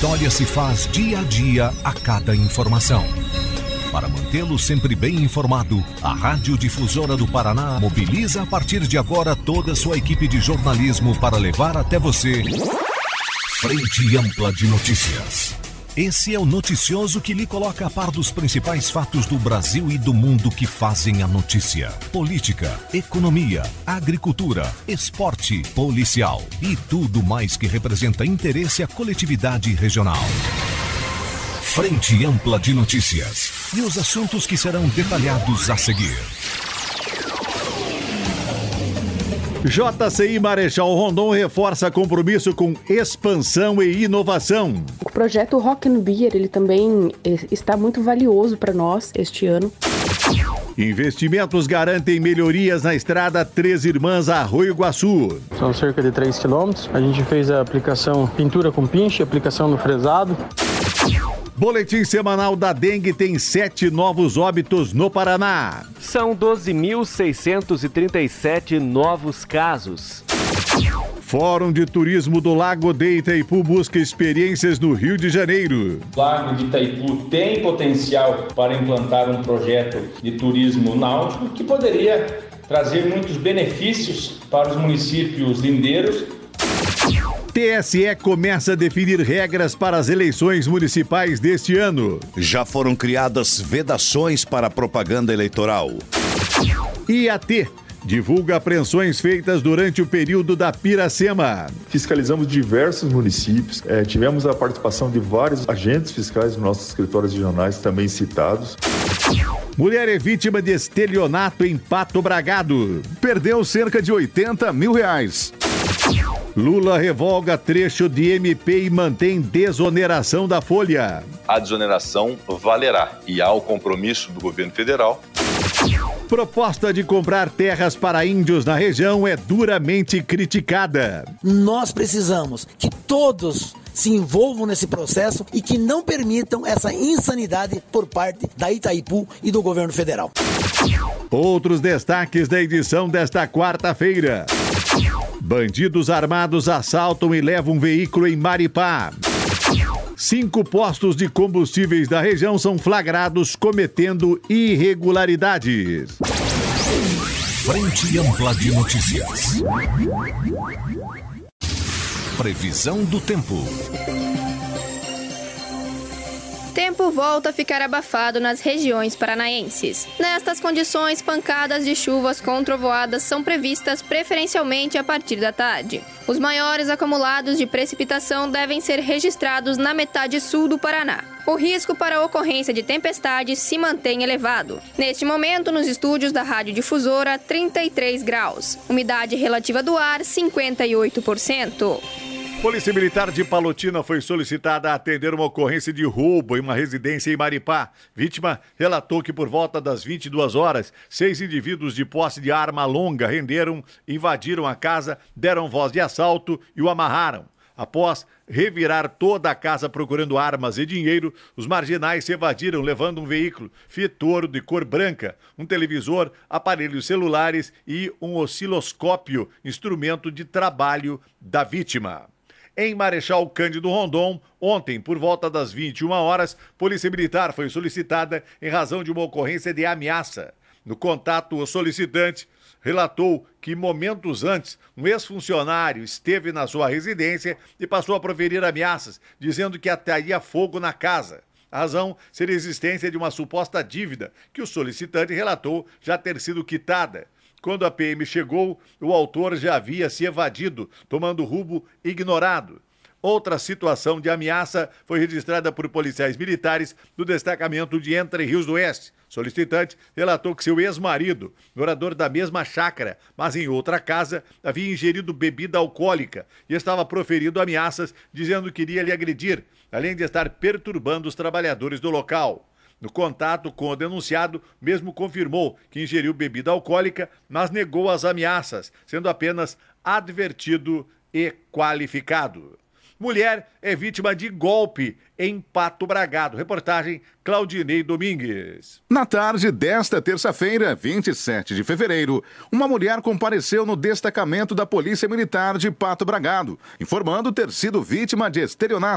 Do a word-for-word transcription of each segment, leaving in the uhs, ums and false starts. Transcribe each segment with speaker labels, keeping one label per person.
Speaker 1: história se faz dia a dia a cada informação. Para mantê-lo sempre bem informado, a Rádio Difusora do Paraná mobiliza a partir de agora toda a sua equipe de jornalismo para levar até você Frente Ampla de Notícias. Esse é o noticioso que lhe coloca a par dos principais fatos do Brasil e do mundo que fazem a notícia. Política, economia, agricultura, esporte, policial e tudo mais que representa interesse à coletividade regional. Frente Ampla de Notícias e os assuntos que serão detalhados a seguir.
Speaker 2: J C I Marechal Rondon reforça compromisso com expansão e inovação.
Speaker 3: O projeto Rock and Beer, ele também está muito valioso para nós este ano.
Speaker 2: Investimentos garantem melhorias na estrada Três Irmãs Arroio Iguaçu.
Speaker 4: São cerca de três quilômetros. A gente fez a aplicação pintura com pinche, aplicação no fresado.
Speaker 2: Boletim semanal da dengue tem sete novos óbitos no Paraná.
Speaker 5: São doze mil seiscentos e trinta e sete novos casos.
Speaker 2: Fórum de Turismo do Lago de Itaipu busca experiências no Rio de Janeiro.
Speaker 6: O Lago de Itaipu tem potencial para implantar um projeto de turismo náutico que poderia trazer muitos benefícios para os municípios lindeiros.
Speaker 2: T S E começa a definir regras para as eleições municipais deste ano.
Speaker 7: Já foram criadas vedações para a propaganda eleitoral.
Speaker 2: I A T divulga apreensões feitas durante o período da Piracema.
Speaker 8: Fiscalizamos diversos municípios, é, tivemos a participação de vários agentes fiscais dos nossos escritórios regionais também citados.
Speaker 2: Mulher é vítima de estelionato em Pato Bragado.
Speaker 9: Perdeu cerca de oitenta mil reais.
Speaker 2: Lula revoga trecho de M P e mantém desoneração da folha.
Speaker 10: A desoneração valerá e há o compromisso do governo federal.
Speaker 2: Proposta de comprar terras para índios na região é duramente criticada.
Speaker 11: Nós precisamos que todos se envolvam nesse processo e que não permitam essa insanidade por parte da Itaipu e do governo federal.
Speaker 2: Outros destaques da edição desta quarta-feira. Bandidos armados assaltam e levam um veículo em Maripá. Cinco postos de combustíveis da região são flagrados cometendo irregularidades.
Speaker 1: Frente Ampla de Notícias. Previsão do tempo.
Speaker 12: Tempo volta a ficar abafado nas regiões paranaenses. Nestas condições, pancadas de chuvas com trovoadas são previstas preferencialmente a partir da tarde. Os maiores acumulados de precipitação devem ser registrados na metade sul do Paraná. O risco para a ocorrência de tempestades se mantém elevado. Neste momento, nos estúdios da Rádio Difusora, trinta e três graus. Umidade relativa do ar, cinquenta e oito por cento.
Speaker 2: Polícia Militar de Palotina foi solicitada a atender uma ocorrência de roubo em uma residência em Maripá. Vítima relatou que por volta das vinte e duas horas, seis indivíduos de posse de arma longa renderam, invadiram a casa, deram voz de assalto e o amarraram. Após revirar toda a casa procurando armas e dinheiro, os marginais se evadiram levando um veículo Fiat Toro de cor branca, um televisor, aparelhos celulares e um osciloscópio, instrumento de trabalho da vítima. Em Marechal Cândido Rondon, ontem, por volta das vinte e uma horas, Polícia Militar foi solicitada em razão de uma ocorrência de ameaça. No contato, o solicitante relatou que momentos antes, um ex-funcionário esteve na sua residência e passou a proferir ameaças, dizendo que ataria fogo na casa. A razão seria a existência de uma suposta dívida, que o solicitante relatou já ter sido quitada. Quando a P M chegou, o autor já havia se evadido, tomando rumo ignorado. Outra situação de ameaça foi registrada por policiais militares do destacamento de Entre Rios do Oeste. Solicitante relatou que seu ex-marido, morador da mesma chácara, mas em outra casa, havia ingerido bebida alcoólica e estava proferindo ameaças, dizendo que iria lhe agredir, além de estar perturbando os trabalhadores do local. No contato com o denunciado, mesmo confirmou que ingeriu bebida alcoólica, mas negou as ameaças, sendo apenas advertido e qualificado. Mulher é vítima de golpe em Pato Bragado. Reportagem Claudinei Domingues.
Speaker 9: Na tarde desta terça-feira, vinte e sete de fevereiro, uma mulher compareceu no destacamento da Polícia Militar de Pato Bragado, informando ter sido vítima de estelionato.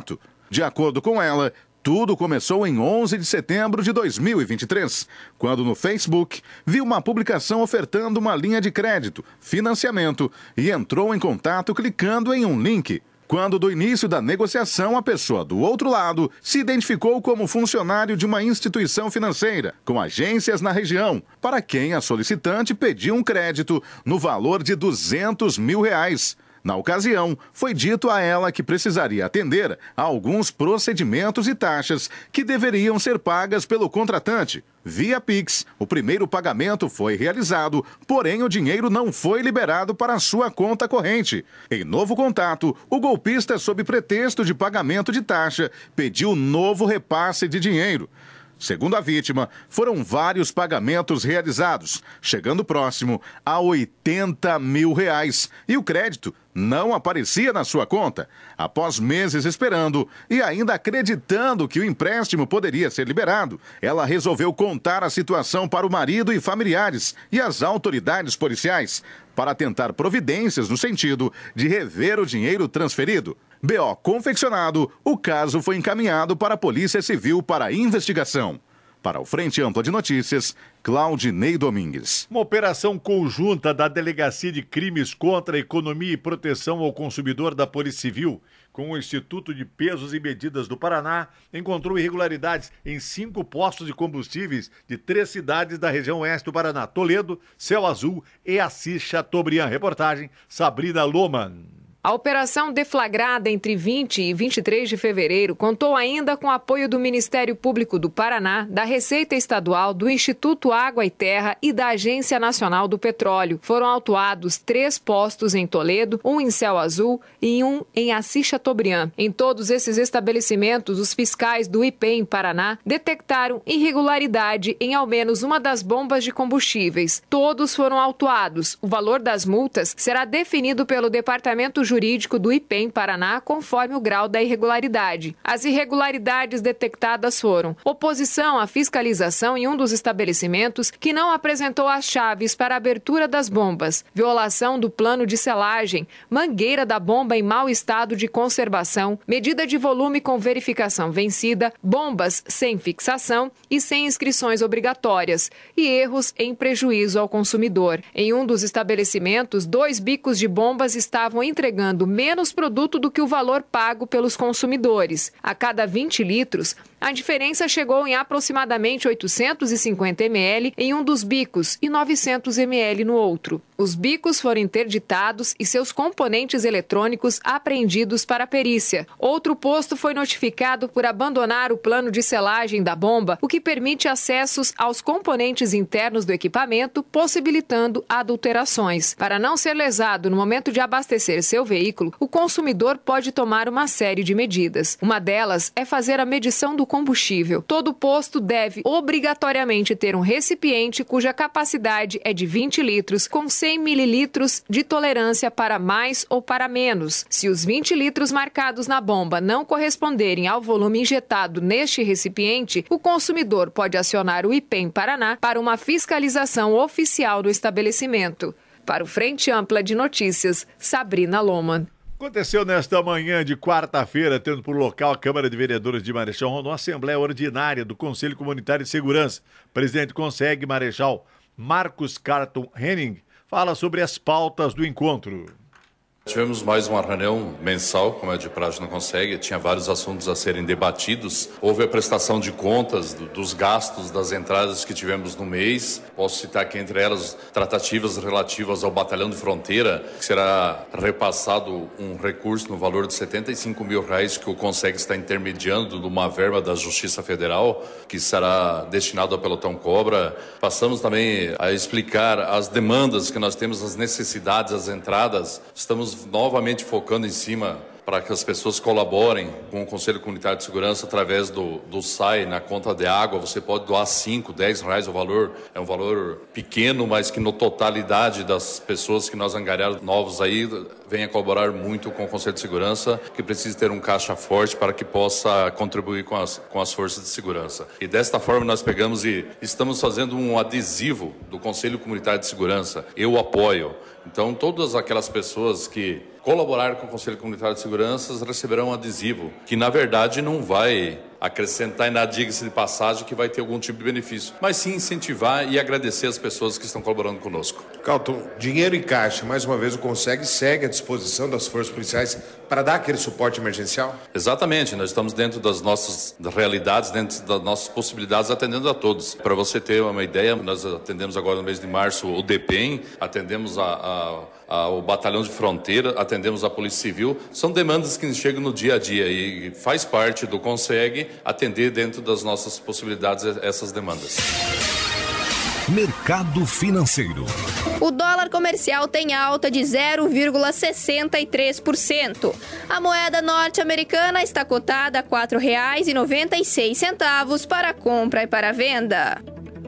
Speaker 9: De acordo com ela, tudo começou em onze de setembro de dois mil e vinte e três, quando no Facebook viu uma publicação ofertando uma linha de crédito, financiamento e entrou em contato clicando em um link. Quando do início da negociação, a pessoa do outro lado se identificou como funcionário de uma instituição financeira, com agências na região, para quem a solicitante pediu um crédito no valor de duzentos mil reais. Na ocasião, foi dito a ela que precisaria atender a alguns procedimentos e taxas que deveriam ser pagas pelo contratante. Via Pix, o primeiro pagamento foi realizado, porém o dinheiro não foi liberado para a sua conta corrente. Em novo contato, o golpista, sob pretexto de pagamento de taxa, pediu novo repasse de dinheiro. Segundo a vítima, foram vários pagamentos realizados, chegando próximo a oitenta mil reais, e o crédito não aparecia na sua conta. Após meses esperando e ainda acreditando que o empréstimo poderia ser liberado, ela resolveu contar a situação para o marido e familiares e as autoridades policiais, para tentar providências no sentido de rever o dinheiro transferido. B O confeccionado, o caso foi encaminhado para a Polícia Civil para investigação. Para o Frente Ampla de Notícias, Claudinei Domingues.
Speaker 2: Uma operação conjunta da Delegacia de Crimes contra a Economia e Proteção ao Consumidor da Polícia Civil, com o Instituto de Pesos e Medidas do Paraná, encontrou irregularidades em cinco postos de combustíveis de três cidades da região oeste do Paraná: Toledo, Céu Azul e Assis Chateaubriand. Reportagem Sabrina Loman.
Speaker 13: A operação deflagrada entre vinte e vinte e três de fevereiro contou ainda com o apoio do Ministério Público do Paraná, da Receita Estadual, do Instituto Água e Terra e da Agência Nacional do Petróleo. Foram autuados três postos em Toledo, um em Céu Azul e um em Assis Chateaubriand. Em todos esses estabelecimentos, os fiscais do I P E M Paraná detectaram irregularidade em ao menos uma das bombas de combustíveis. Todos foram autuados. O valor das multas será definido pelo Departamento Jurídico jurídico do I P E M Paraná, conforme o grau da irregularidade. As irregularidades detectadas foram: oposição à fiscalização em um dos estabelecimentos que não apresentou as chaves para a abertura das bombas, violação do plano de selagem, mangueira da bomba em mau estado de conservação, medida de volume com verificação vencida, bombas sem fixação e sem inscrições obrigatórias, e erros em prejuízo ao consumidor. Em um dos estabelecimentos, dois bicos de bombas estavam entregando menos produto do que o valor pago pelos consumidores. A cada vinte litros, a diferença chegou em aproximadamente oitocentos e cinquenta mililitros em um dos bicos e novecentos mililitros no outro. Os bicos foram interditados e seus componentes eletrônicos apreendidos para a perícia. Outro posto foi notificado por abandonar o plano de selagem da bomba, o que permite acessos aos componentes internos do equipamento, possibilitando adulterações. Para não ser lesado no momento de abastecer seu veículo, o consumidor pode tomar uma série de medidas. Uma delas é fazer a medição do combustível. Todo posto deve obrigatoriamente ter um recipiente cuja capacidade é de vinte litros, com cem mililitros de tolerância para mais ou para menos. Se os vinte litros marcados na bomba não corresponderem ao volume injetado neste recipiente, o consumidor pode acionar o I P E M Paraná para uma fiscalização oficial do estabelecimento. Para o Frente Ampla de Notícias, Sabrina Loman.
Speaker 2: Aconteceu nesta manhã de quarta-feira, tendo por local a Câmara de Vereadores de Marechal Rondon, a Assembleia Ordinária do Conselho Comunitário de Segurança. O presidente Conseg Marechal Marcos Carton Henning fala sobre as pautas do encontro.
Speaker 14: Tivemos mais uma reunião mensal, como é de praxe no Conseg, tinha vários assuntos a serem debatidos. Houve a prestação de contas do, dos gastos, das entradas que tivemos no mês. Posso citar que entre elas tratativas relativas ao Batalhão de Fronteira, que será repassado um recurso no valor de setenta e cinco mil reais que o Conseg está intermediando de uma verba da Justiça Federal, que será destinado ao Pelotão Cobra. Passamos também a explicar as demandas que nós temos, as necessidades, as entradas. Estamos novamente focando em cima para que as pessoas colaborem com o Conselho Comunitário de Segurança através do, do S A I na conta de água. Você pode doar cinco, dez reais o valor. É um valor pequeno, mas que na totalidade das pessoas que nós angariamos novos aí venha colaborar muito com o Conselho de Segurança, que precisa ter um caixa forte para que possa contribuir com as, com as forças de segurança. E desta forma nós pegamos e estamos fazendo um adesivo do Conselho Comunitário de Segurança. Eu apoio. Então, todas aquelas pessoas que colaboraram com o Conselho Comunitário de Segurança receberão um adesivo, que na verdade não vai acrescentar e nada, diga-se de passagem, que vai ter algum tipo de benefício, mas sim incentivar e agradecer as pessoas que estão colaborando conosco.
Speaker 15: Calton, dinheiro em caixa, mais uma vez o Conseg segue à disposição das forças policiais para dar aquele suporte emergencial?
Speaker 14: Exatamente, nós estamos dentro das nossas realidades, dentro das nossas possibilidades, atendendo a todos. Para você ter uma ideia, nós atendemos agora no mês de março o D P E M, atendemos a, a, a, o Batalhão de Fronteira, atendemos a Polícia Civil. São demandas que chegam no dia a dia e faz parte do Conseg atender dentro das nossas possibilidades essas demandas.
Speaker 1: Mercado financeiro.
Speaker 12: O dólar comercial tem alta de zero vírgula sessenta e três por cento. A moeda norte-americana está cotada a quatro reais e noventa e seis centavos para compra e para venda.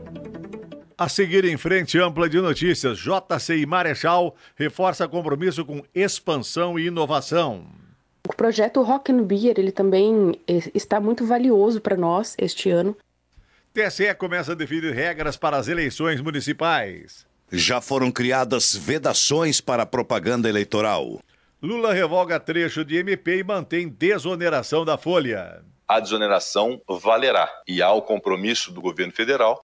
Speaker 2: A seguir, em frente ampla de notícias, J C I Marechal reforça compromisso com expansão e inovação.
Speaker 3: O projeto Rock and Beer, ele também está muito valioso para nós este ano.
Speaker 2: T S E começa a definir regras para as eleições municipais.
Speaker 7: Já foram criadas vedações para propaganda eleitoral.
Speaker 2: Lula revoga trecho de M P e mantém desoneração da folha.
Speaker 10: A desoneração valerá e há o compromisso do governo federal.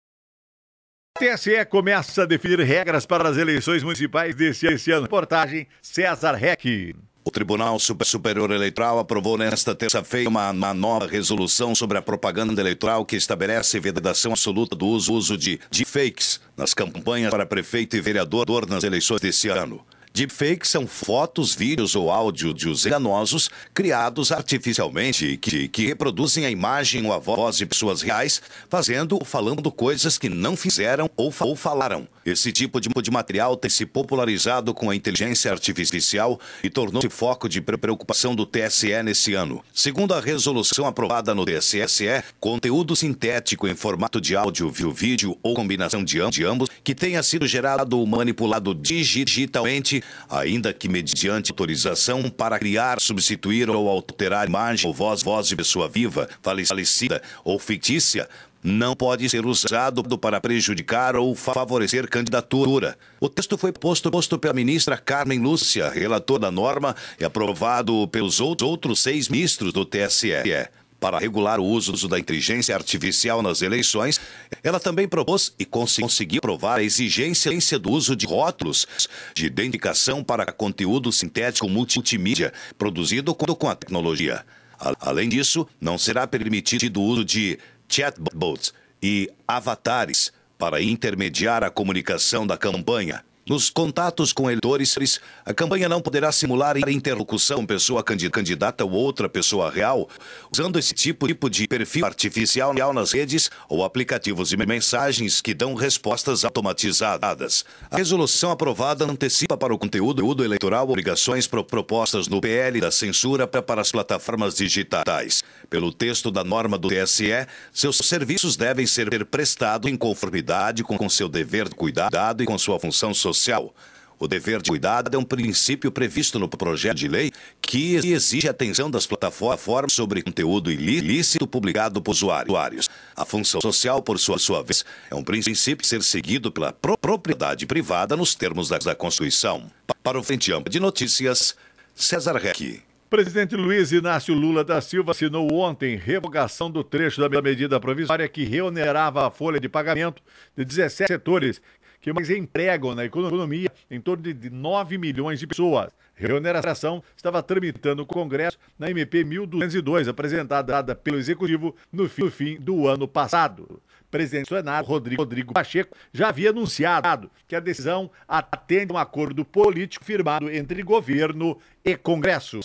Speaker 2: T S E começa a definir regras para as eleições municipais deste ano. Reportagem César Reck.
Speaker 7: O Tribunal Superior Eleitoral aprovou nesta terça-feira uma, uma nova resolução sobre a propaganda eleitoral que estabelece vedação absoluta do uso, uso de deepfakes nas campanhas para prefeito e vereador nas eleições deste ano. Deepfakes são fotos, vídeos ou áudios enganosos criados artificialmente que, que reproduzem a imagem ou a voz de pessoas reais, fazendo ou falando coisas que não fizeram ou, ou falaram. Esse tipo de, de material tem se popularizado com a inteligência artificial e tornou-se foco de preocupação do T S E nesse ano. Segundo a resolução aprovada no T S E, conteúdo sintético em formato de áudio, vídeo ou combinação de ambos que tenha sido gerado ou manipulado digitalmente, ainda que mediante autorização para criar, substituir ou alterar imagem ou voz, voz de pessoa viva, falecida ou fictícia, não pode ser usado para prejudicar ou favorecer candidatura. O texto foi posto, posto pela ministra Carmen Lúcia, relatora da norma, e aprovado pelos outros seis ministros do T S E. Para regular o uso da inteligência artificial nas eleições, ela também propôs e conseguiu aprovar a exigência do uso de rótulos de identificação para conteúdo sintético multimídia produzido com a tecnologia. Além disso, não será permitido o uso de chatbots e avatares para intermediar a comunicação da campanha. Nos contatos com eleitores, a campanha não poderá simular interlocução com pessoa candidata ou outra pessoa real, usando esse tipo de perfil artificial nas redes ou aplicativos de mensagens que dão respostas automatizadas. A resolução aprovada antecipa para o conteúdo eleitoral obrigações propostas no P L da censura para as plataformas digitais. Pelo texto da norma do T S E, seus serviços devem ser prestados em conformidade com seu dever de cuidado e com sua função social. O dever de cuidado é um princípio previsto no projeto de lei que exige atenção das plataformas sobre conteúdo ilícito publicado por usuários. A função social, por sua, sua vez, é um princípio a ser seguido pela pro propriedade privada nos termos da, da Constituição. Para o Frente Ampla de Notícias, César Reck.
Speaker 2: Presidente Luiz Inácio Lula da Silva assinou ontem revogação do trecho da medida provisória que reonerava a folha de pagamento de dezessete setores que mais empregam na economia em torno de nove milhões de pessoas. A reoneração estava tramitando no Congresso na M P mil duzentos e dois, apresentada pelo Executivo no fim, no fim do ano passado. O presidente do Senado, Rodrigo, Rodrigo Pacheco, já havia anunciado que a decisão atende a um acordo político firmado entre governo e Congresso.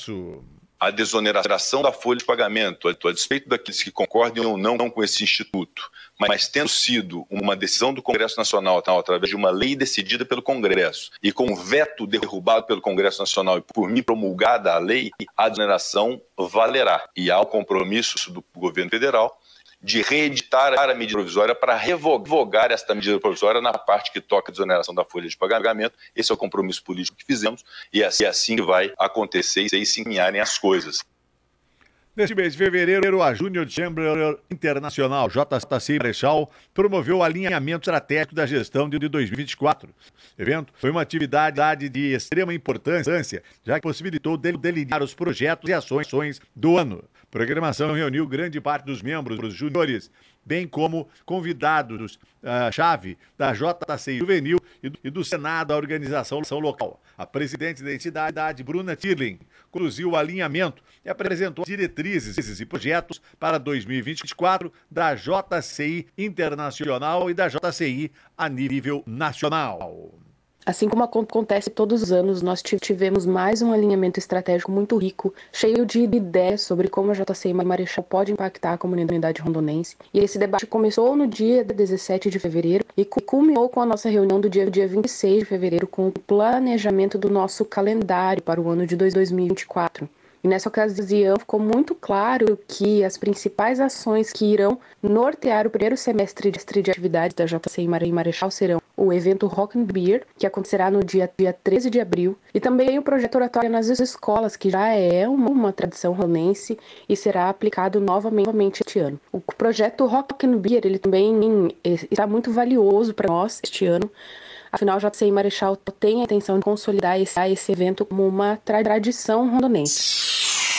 Speaker 10: A desoneração da folha de pagamento, a despeito daqueles que concordem ou não com esse instituto, mas tendo sido uma decisão do Congresso Nacional, através de uma lei decidida pelo Congresso, e com o veto derrubado pelo Congresso Nacional e por mim promulgada a lei, a desoneração valerá. E há o compromisso do governo federal de reeditar a medida provisória para revogar esta medida provisória na parte que toca a desoneração da folha de pagamento. Esse é o compromisso político que fizemos e é assim que vai acontecer e se encaminharem as coisas.
Speaker 2: Neste mês de fevereiro, a Junior Chamber Internacional, J C Marechal, promoveu o alinhamento estratégico da gestão de dois mil e vinte e quatro. O evento foi uma atividade de extrema importância, já que possibilitou delinear os projetos e ações do ano. A programação reuniu grande parte dos membros juniores, bem como convidados-chave uh, da J C I Juvenil e do, e do Senado da organização local. A presidente da entidade, Bruna Tirling, conduziu o alinhamento e apresentou diretrizes e projetos para dois mil e vinte e quatro da J C I Internacional e da J C I a nível nacional.
Speaker 3: Assim como acontece todos os anos, nós tivemos mais um alinhamento estratégico muito rico, cheio de ideias sobre como a J C I Marechal pode impactar a comunidade rondonense. E esse debate começou no dia dezessete de fevereiro e culminou com a nossa reunião do dia, dia vinte e seis de fevereiro, com o planejamento do nosso calendário para o ano de dois mil e vinte e quatro. E nessa ocasião ficou muito claro que as principais ações que irão nortear o primeiro semestre de atividades da J C I Marechal serão o evento Rock and Beer, que acontecerá no dia, dia treze de abril, e também o projeto Oratória nas Escolas, que já é uma, uma tradição rondonense e será aplicado novamente este ano. O projeto Rock and Beer, ele também está muito valioso para nós este ano. Afinal, a J C I Marechal tem a intenção de consolidar esse, esse evento como uma tradição rondonense.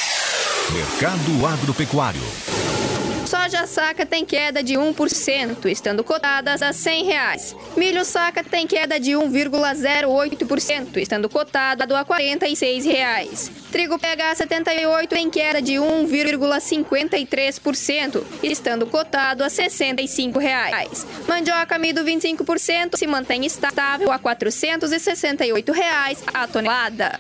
Speaker 1: Mercado Agropecuário.
Speaker 12: Soja saca tem queda de um por cento, estando cotadas a cem reais. Milho saca tem queda de um vírgula zero oito por cento, estando cotado a quarenta e seis reais. Trigo P H setenta e oito tem queda de um vírgula cinquenta e três por cento, estando cotado a sessenta e cinco reais. Mandioca amido vinte e cinco por cento se mantém estável a quatrocentos e sessenta e oito reais a tonelada.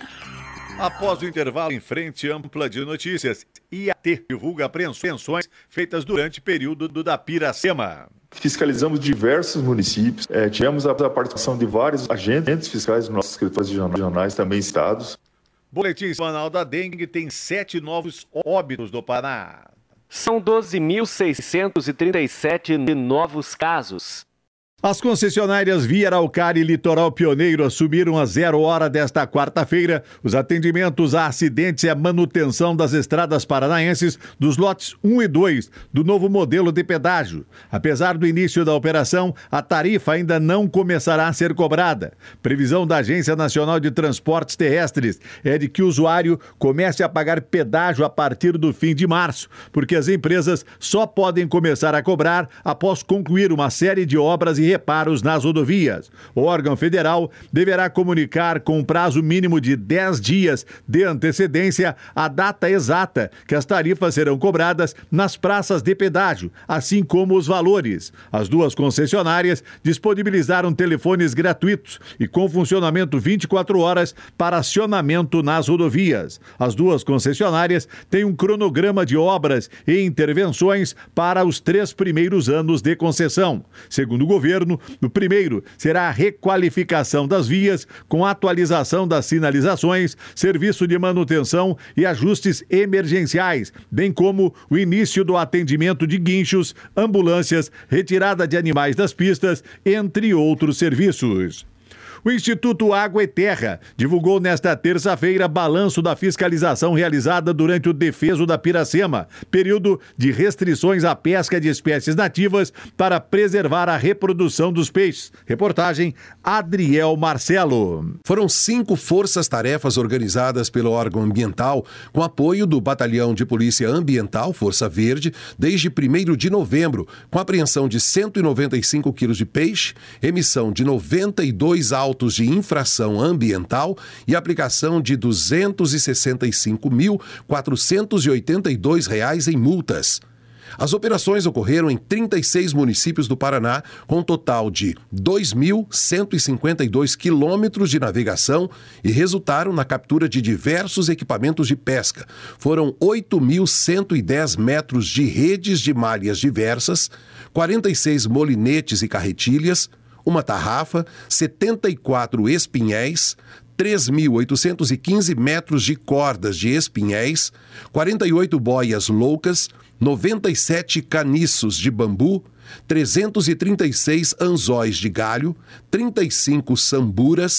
Speaker 2: Após o intervalo em frente ampla de notícias, I A T divulga apreensões feitas durante o período do da Piracema.
Speaker 8: Fiscalizamos diversos municípios, é, tivemos a participação de vários agentes fiscais dos nossos escritórios regionais, também estados.
Speaker 2: Boletim semanal da dengue tem sete novos óbitos do Paraná.
Speaker 5: São doze mil seiscentos e trinta e sete novos casos.
Speaker 2: As concessionárias Via Araucária e Litoral Pioneiro assumiram a zero hora desta quarta-feira os atendimentos a acidentes e a manutenção das estradas paranaenses dos lotes um e dois do novo modelo de pedágio. Apesar do início da operação, a tarifa ainda não começará a ser cobrada. Previsão da Agência Nacional de Transportes Terrestres é de que o usuário comece a pagar pedágio a partir do fim de março, porque as empresas só podem começar a cobrar após concluir uma série de obras e reparos nas rodovias. O órgão federal deverá comunicar com um prazo mínimo de dez dias de antecedência a data exata que as tarifas serão cobradas nas praças de pedágio, assim como os valores. As duas concessionárias disponibilizaram telefones gratuitos e com funcionamento vinte e quatro horas para acionamento nas rodovias. As duas concessionárias têm um cronograma de obras e intervenções para os três primeiros anos de concessão. Segundo o governo, no primeiro será a requalificação das vias com atualização das sinalizações, serviço de manutenção e ajustes emergenciais, bem como o início do atendimento de guinchos, ambulâncias, retirada de animais das pistas, entre outros serviços. O Instituto Água e Terra divulgou nesta terça-feira balanço da fiscalização realizada durante o defeso da Piracema, período de restrições à pesca de espécies nativas para preservar a reprodução dos peixes. Reportagem Adriel Marcelo.
Speaker 16: Foram cinco forças-tarefas organizadas pelo órgão ambiental, com apoio do Batalhão de Polícia Ambiental, Força Verde, desde primeiro de novembro, com apreensão de cento e noventa e cinco quilos de peixe, emissão de noventa e dois autos de infração ambiental e aplicação de duzentos e sessenta e cinco mil, quatrocentos e oitenta e dois reais em multas. As operações ocorreram em trinta e seis municípios do Paraná, com um total de dois mil cento e cinquenta e dois quilômetros de navegação e resultaram na captura de diversos equipamentos de pesca. Foram oito mil cento e dez metros de redes de malhas diversas, quarenta e seis molinetes e carretilhas, uma tarrafa, setenta e quatro espinhéis, três mil oitocentos e quinze metros de cordas de espinhéis, quarenta e oito boias loucas, noventa e sete caniços de bambu, trezentos e trinta e seis anzóis de galho, trinta e cinco samburas,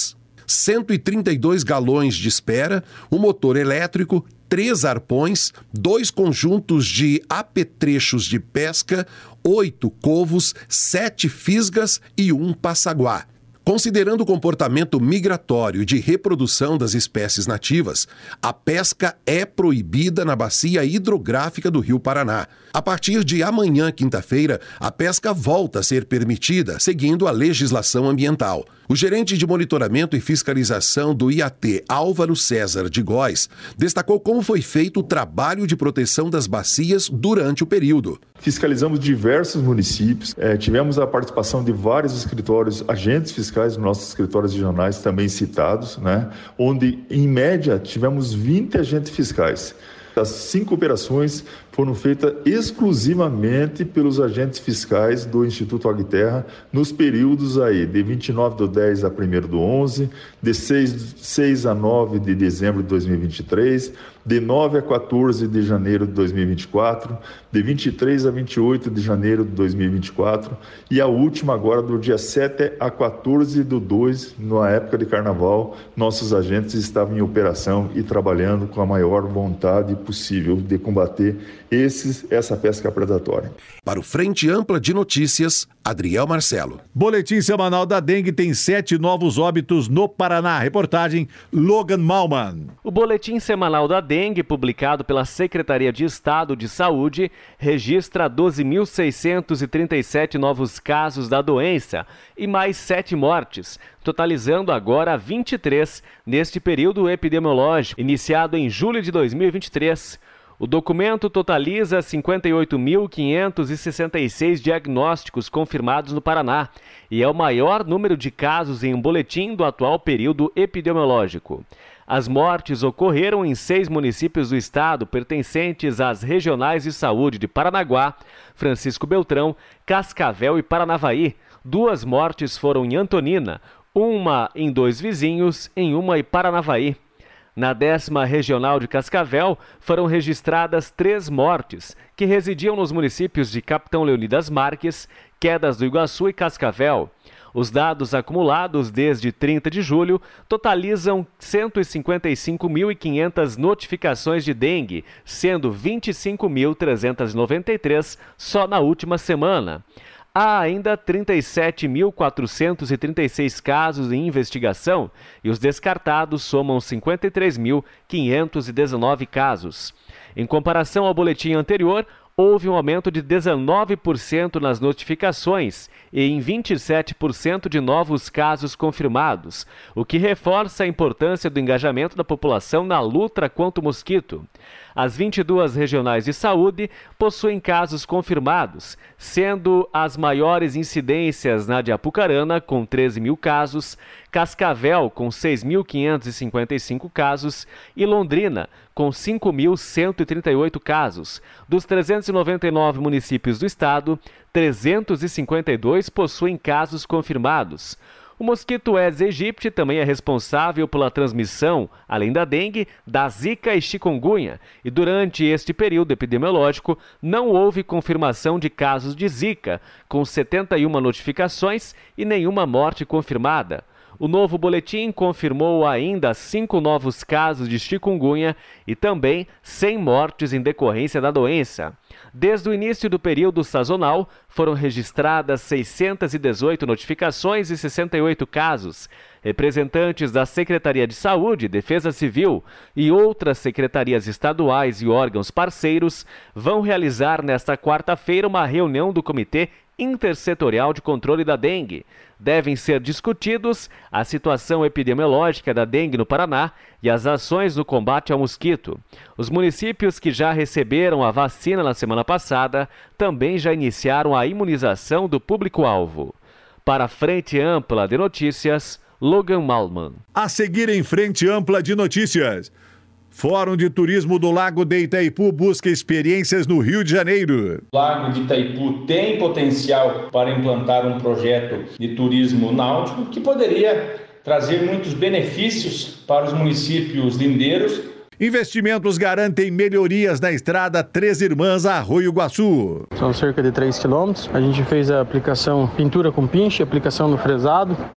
Speaker 16: cento e trinta e dois galões de espera, um motor elétrico, três arpões, dois conjuntos de apetrechos de pesca, oito covos, sete fisgas e um passaguá. Considerando o comportamento migratório de reprodução das espécies nativas, a pesca é proibida na bacia hidrográfica do Rio Paraná. A partir de amanhã, quinta-feira, a pesca volta a ser permitida, seguindo a legislação ambiental. O gerente de monitoramento e fiscalização do I A T, Álvaro César de Góes, destacou como foi feito o trabalho de proteção das bacias durante o período.
Speaker 8: Fiscalizamos diversos municípios, eh, tivemos a participação de vários escritórios, agentes fiscais, nossos escritórios regionais também citados, né, onde, em média, tivemos vinte agentes fiscais. As cinco operações foram feitas exclusivamente pelos agentes fiscais do Instituto Água e Terra nos períodos aí de vinte e nove do dez a primeiro do onze, de seis a nove de dezembro de dois mil e vinte e três, de nove a quatorze de janeiro de dois mil e vinte e quatro, de vinte e três a vinte e oito de janeiro de dois mil e vinte e quatro e a última agora do dia sete a quatorze do dois, na época de carnaval, nossos agentes estavam em operação e trabalhando com a maior vontade possível de combater esses, essa pesca predatória.
Speaker 16: Para o Frente Ampla de Notícias, Adriel Marcelo.
Speaker 2: Boletim semanal da dengue tem sete novos óbitos no Paraná. Reportagem Logan Malman.
Speaker 5: O boletim semanal da dengue, publicado pela Secretaria de Estado de Saúde, registra doze mil seiscentos e trinta e sete novos casos da doença e mais sete mortes, totalizando agora vinte e três neste período epidemiológico, iniciado em julho de dois mil e vinte e três. O documento totaliza cinquenta e oito mil quinhentos e sessenta e seis diagnósticos confirmados no Paraná e é o maior número de casos em um boletim do atual período epidemiológico. As mortes ocorreram em seis municípios do estado pertencentes às regionais de saúde de Paranaguá, Francisco Beltrão, Cascavel e Paranavaí. Duas mortes foram em Antonina, uma em Dois Vizinhos, em uma em Paranavaí. Na décima regional de Cascavel, foram registradas três mortes, que residiam nos municípios de Capitão Leonidas Marques, Quedas do Iguaçu e Cascavel. Os dados acumulados desde trinta de julho totalizam cento e cinquenta e cinco mil e quinhentas notificações de dengue, sendo vinte e cinco mil trezentos e noventa e três só na última semana. Há ainda trinta e sete mil quatrocentos e trinta e seis casos em investigação e os descartados somam cinquenta e três mil quinhentos e dezenove casos. Em comparação ao boletim anterior, houve um aumento de dezenove por cento nas notificações e em vinte e sete por cento de novos casos confirmados, o que reforça a importância do engajamento da população na luta contra o mosquito. As vinte e duas regionais de saúde possuem casos confirmados, sendo as maiores incidências na de Apucarana, com treze mil casos, Cascavel, com seis mil quinhentos e cinquenta e cinco casos, e Londrina, com cinco mil cento e trinta e oito casos. Dos trezentos e noventa e nove municípios do estado, trezentos e cinquenta e dois possuem casos confirmados. O mosquito Aedes aegypti também é responsável pela transmissão, além da dengue, da zika e chikungunya, e durante este período epidemiológico não houve confirmação de casos de zika, com setenta e uma notificações e nenhuma morte confirmada. O novo boletim confirmou ainda cinco novos casos de chikungunya e também cem mortes em decorrência da doença. Desde o início do período sazonal, foram registradas seiscentas e dezoito notificações e sessenta e oito casos. Representantes da Secretaria de Saúde, Defesa Civil e outras secretarias estaduais e órgãos parceiros vão realizar nesta quarta-feira uma reunião do Comitê Intersetorial de Controle da Dengue. Devem ser discutidos a situação epidemiológica da dengue no Paraná e as ações no combate ao mosquito. Os municípios que já receberam a vacina na semana passada também já iniciaram a imunização do público-alvo. Para a Frente Ampla de Notícias, Logan Malman.
Speaker 2: A seguir em Frente Ampla de Notícias. Fórum de Turismo do Lago de Itaipu busca experiências no Rio de Janeiro.
Speaker 6: O Lago de Itaipu tem potencial para implantar um projeto de turismo náutico que poderia trazer muitos benefícios para os municípios lindeiros.
Speaker 2: Investimentos garantem melhorias na estrada Três Irmãs Arroio Iguaçu.
Speaker 4: São cerca de três quilômetros. A gente fez a aplicação pintura com pinche, aplicação no fresado.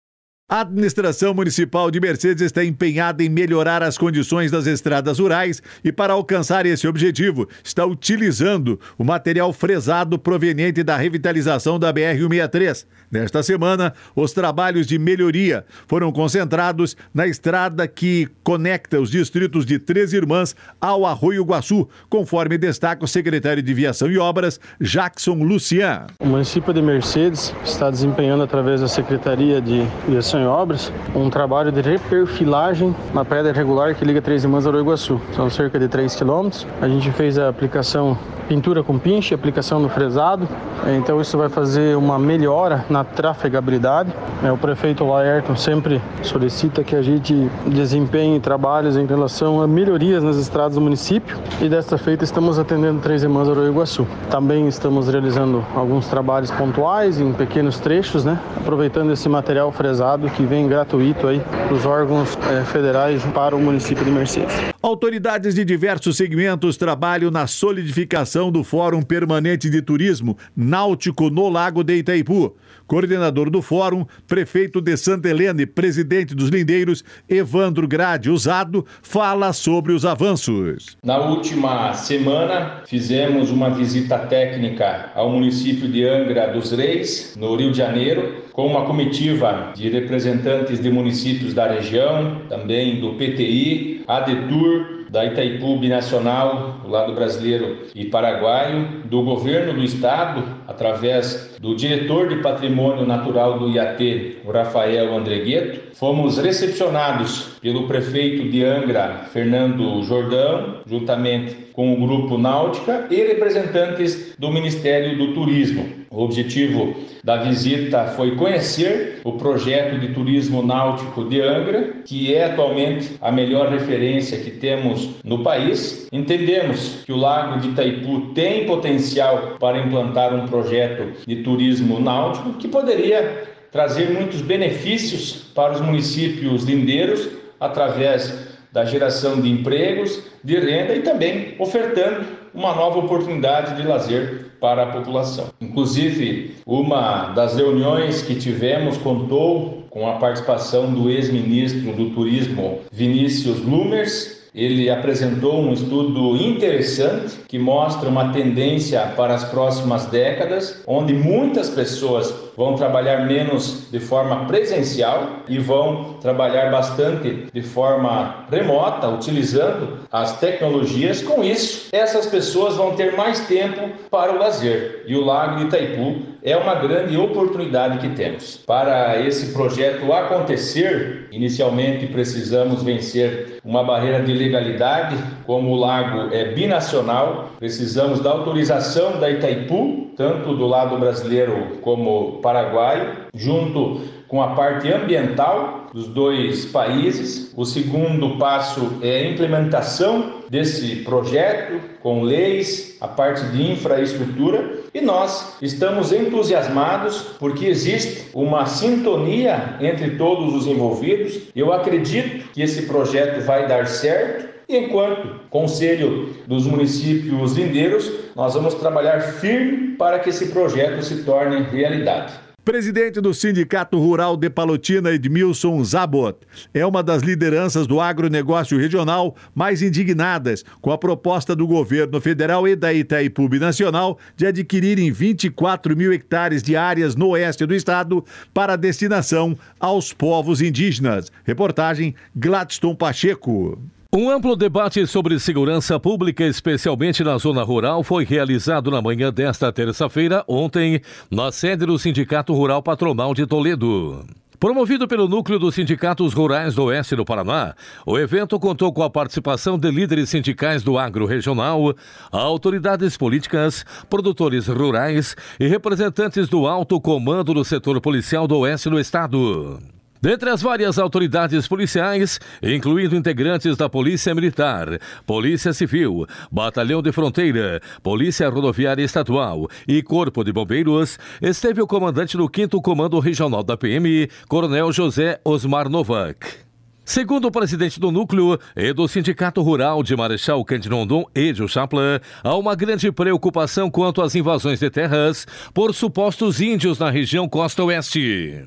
Speaker 2: A administração municipal de Mercedes está empenhada em melhorar as condições das estradas rurais e, para alcançar esse objetivo, está utilizando o material fresado proveniente da revitalização da B R cento e sessenta e três. Nesta semana, os trabalhos de melhoria foram concentrados na estrada que conecta os distritos de Três Irmãs ao Arroio Guaçu, conforme destaca o secretário de Viação e Obras, Jackson Lucian.
Speaker 4: O município de Mercedes está desempenhando, através da Secretaria de Viação e Obras, um trabalho de reperfilagem na pedra irregular que liga Três Irmãs ao Arroio Guaçu. São cerca de três quilômetros. A gente fez a aplicação pintura com pinche, aplicação no fresado. Então isso vai fazer uma melhora na trafegabilidade. O prefeito Laerton sempre solicita que a gente desempenhe trabalhos em relação a melhorias nas estradas do município, e desta feita estamos atendendo Três Irmãs ao Arroio Guaçu. Também estamos realizando alguns trabalhos pontuais em pequenos trechos, né? Aproveitando esse material fresado que vem gratuito aí dos órgãos eh, federais para o município de Mercedes.
Speaker 2: Autoridades de diversos segmentos trabalham na solidificação do Fórum Permanente de Turismo Náutico no Lago de Itaipu. Coordenador do Fórum, prefeito de Santa Helena e presidente dos Lindeiros, Evandro Grade Usado, fala sobre os avanços.
Speaker 6: Na última semana, fizemos uma visita técnica ao município de Angra dos Reis, no Rio de Janeiro, com uma comitiva de representantes de municípios da região, também do P T I, ADETUR, da Itaipu Binacional, do lado brasileiro e paraguaio, do governo do estado, através do diretor de Patrimônio Natural do I A T, o Rafael Andregueto. Fomos recepcionados pelo prefeito de Angra, Fernando Jordão, juntamente com o Grupo Náutica e representantes do Ministério do Turismo. O objetivo da visita foi conhecer o projeto de turismo náutico de Angra, que é atualmente a melhor referência que temos no país. Entendemos que o Lago de Itaipu tem potencial para implantar um projeto de turismo náutico que poderia trazer muitos benefícios para os municípios lindeiros através da geração de empregos, de renda e também ofertando uma nova oportunidade de lazer para a população. Inclusive, uma das reuniões que tivemos contou com a participação do ex-ministro do Turismo, Vinícius Lumers. Ele apresentou um estudo interessante que mostra uma tendência para as próximas décadas, onde muitas pessoas vão trabalhar menos de forma presencial e vão trabalhar bastante de forma remota, utilizando as tecnologias. Com isso, essas pessoas vão ter mais tempo para o lazer, e o Lago de Itaipu é uma grande oportunidade que temos. Para esse projeto acontecer, inicialmente precisamos vencer uma barreira de legalidade. Como o lago é binacional, precisamos da autorização da Itaipu, tanto do lado brasileiro como paraguaio, junto com a parte ambiental dos dois países. O segundo passo é a implementação desse projeto com leis, a parte de infraestrutura, e nós estamos entusiasmados porque existe uma sintonia entre todos os envolvidos. Eu acredito que esse projeto vai dar certo. E enquanto Conselho dos Municípios Lindeiros, nós vamos trabalhar firme para que esse projeto se torne realidade.
Speaker 2: Presidente do Sindicato Rural de Palotina, Edmilson Zabot, é uma das lideranças do agronegócio regional mais indignadas com a proposta do governo federal e da Itaipu Binacional de adquirirem vinte e quatro mil hectares de áreas no oeste do estado para destinação aos povos indígenas. Reportagem Gladstone Pacheco.
Speaker 17: Um amplo debate sobre segurança pública, especialmente na zona rural, foi realizado na manhã desta terça-feira, ontem, na sede do Sindicato Rural Patronal de Toledo. Promovido pelo Núcleo dos Sindicatos Rurais do Oeste do Paraná, o evento contou com a participação de líderes sindicais do agro regional, autoridades políticas, produtores rurais e representantes do alto comando do setor policial do Oeste do estado. Dentre as várias autoridades policiais, incluindo integrantes da Polícia Militar, Polícia Civil, Batalhão de Fronteira, Polícia Rodoviária Estadual e Corpo de Bombeiros, esteve o comandante do quinto Comando Regional da P M, Coronel José Osmar Novak. Segundo o presidente do núcleo e do Sindicato Rural de Marechal Cândido Rondon, Edio Chapla, há uma grande preocupação quanto às invasões de terras por supostos índios na região Costa Oeste.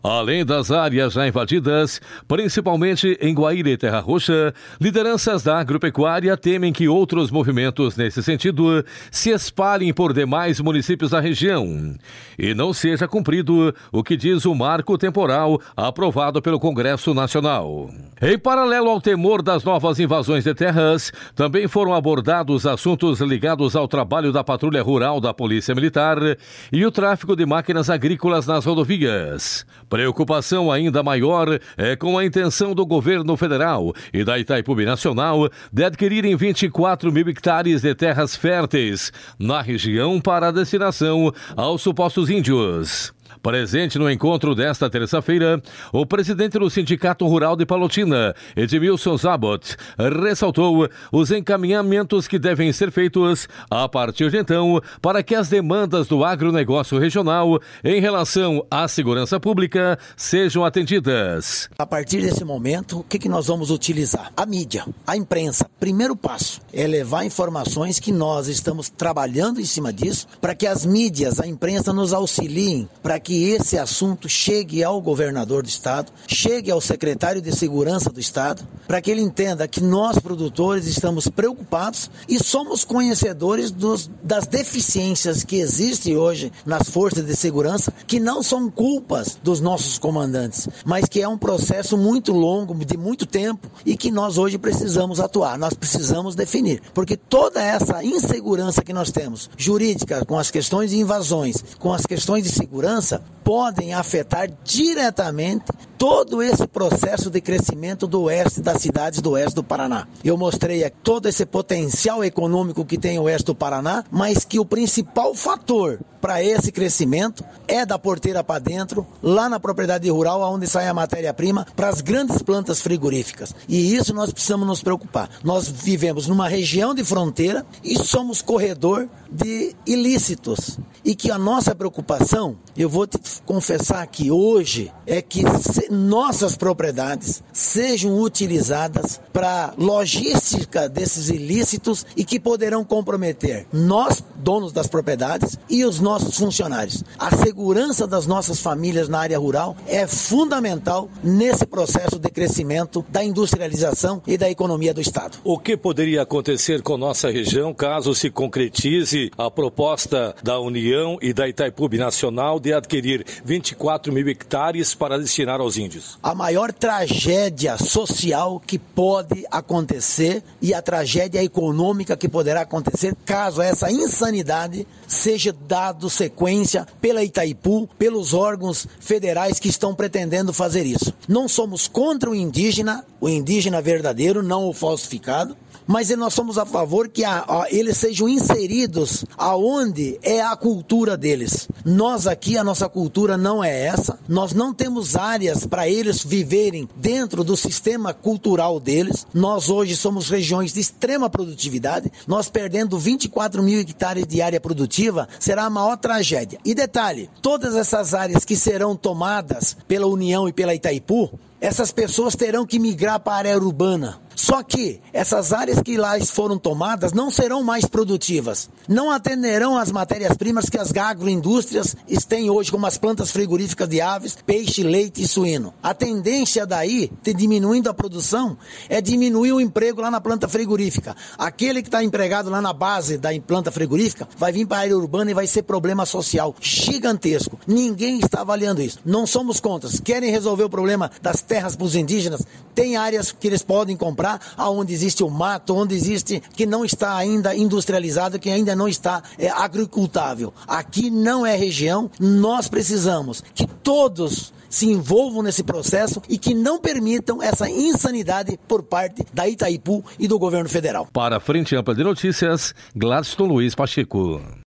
Speaker 17: Além das áreas já invadidas, principalmente em Guaíra e Terra Roxa, lideranças da agropecuária temem que outros movimentos nesse sentido se espalhem por demais municípios da região e não seja cumprido o que diz o marco temporal aprovado pelo Congresso Nacional. Em paralelo ao temor das novas invasões de terras, também foram abordados assuntos ligados ao trabalho da Patrulha Rural da Polícia Militar e o tráfico de máquinas agrícolas nas rodovias. Preocupação ainda maior é com a intenção do governo federal e da Itaipu Binacional de adquirirem vinte e quatro mil hectares de terras férteis na região para a destinação aos supostos índios. Presente no encontro desta terça-feira, o presidente do Sindicato Rural de Palotina, Edmilson Zabot, ressaltou os encaminhamentos que devem ser feitos a partir de então para que as demandas do agronegócio regional em relação à segurança pública sejam atendidas.
Speaker 11: A partir desse momento, o que, que nós vamos utilizar? A mídia, a imprensa. Primeiro passo é levar informações que nós estamos trabalhando em cima disso para que as mídias, a imprensa nos auxiliem para que esse assunto chegue ao governador do estado, chegue ao secretário de segurança do estado, para que ele entenda que nós, produtores, estamos preocupados e somos conhecedores dos, das deficiências que existem hoje nas forças de segurança, que não são culpas dos nossos comandantes, mas que é um processo muito longo, de muito tempo, e que nós hoje precisamos atuar, nós precisamos definir, porque toda essa insegurança que nós temos, jurídica, com as questões de invasões, com as questões de segurança, podem afetar diretamente todo esse processo de crescimento do oeste das cidades do oeste do Paraná. Eu mostrei aqui todo esse potencial econômico que tem o oeste do Paraná, mas que o principal fator para esse crescimento é da porteira para dentro, lá na propriedade rural, onde sai a matéria-prima, para as grandes plantas frigoríficas. E isso nós precisamos nos preocupar. Nós vivemos numa região de fronteira e somos corredor de ilícitos. E que a nossa preocupação, eu vou te confessar que hoje, é que nossas propriedades sejam utilizadas para logística desses ilícitos e que poderão comprometer nós, donos das propriedades, e os nossos funcionários. A segurança das nossas famílias na área rural é fundamental nesse processo de crescimento da industrialização e da economia do estado.
Speaker 17: O que poderia acontecer com nossa região caso se concretize a proposta da União e da Itaipu Binacional de adquirir vinte e quatro mil hectares para destinar aos índios?
Speaker 11: A maior tragédia social que pode acontecer e a tragédia econômica que poderá acontecer caso essa insanidade seja dado sequência pela Itaipu, pelos órgãos federais que estão pretendendo fazer isso. Não somos contra o indígena, o indígena verdadeiro, não o falsificado, mas nós somos a favor que a, a, eles sejam inseridos aonde é a cultura deles. Nós aqui, a nossa cultura não é essa, nós não temos áreas para eles viverem dentro do sistema cultural deles. Nós hoje somos regiões de extrema produtividade, nós perdendo vinte e quatro mil hectares de área produtiva será a maior tragédia. E detalhe, todas essas áreas que serão tomadas pela União e pela Itaipu, essas pessoas terão que migrar para a área urbana. Só que essas áreas que lá foram tomadas não serão mais produtivas. Não atenderão às matérias-primas que as agroindústrias têm hoje, como as plantas frigoríficas de aves, peixe, leite e suíno. A tendência daí, de diminuindo a produção, é diminuir o emprego lá na planta frigorífica. Aquele que está empregado lá na base da planta frigorífica vai vir para a área urbana e vai ser problema social gigantesco. Ninguém está avaliando isso. Não somos contra. Querem resolver o problema das terras para os indígenas? Tem áreas que eles podem comprar aonde existe o mato, onde existe, que não está ainda industrializado, que ainda não está é, agricultável. Aqui não é região, nós precisamos que todos se envolvam nesse processo e que não permitam essa insanidade por parte da Itaipu e do governo federal.
Speaker 17: Para a Frente Ampla de Notícias, Gladstone Luiz Pacheco.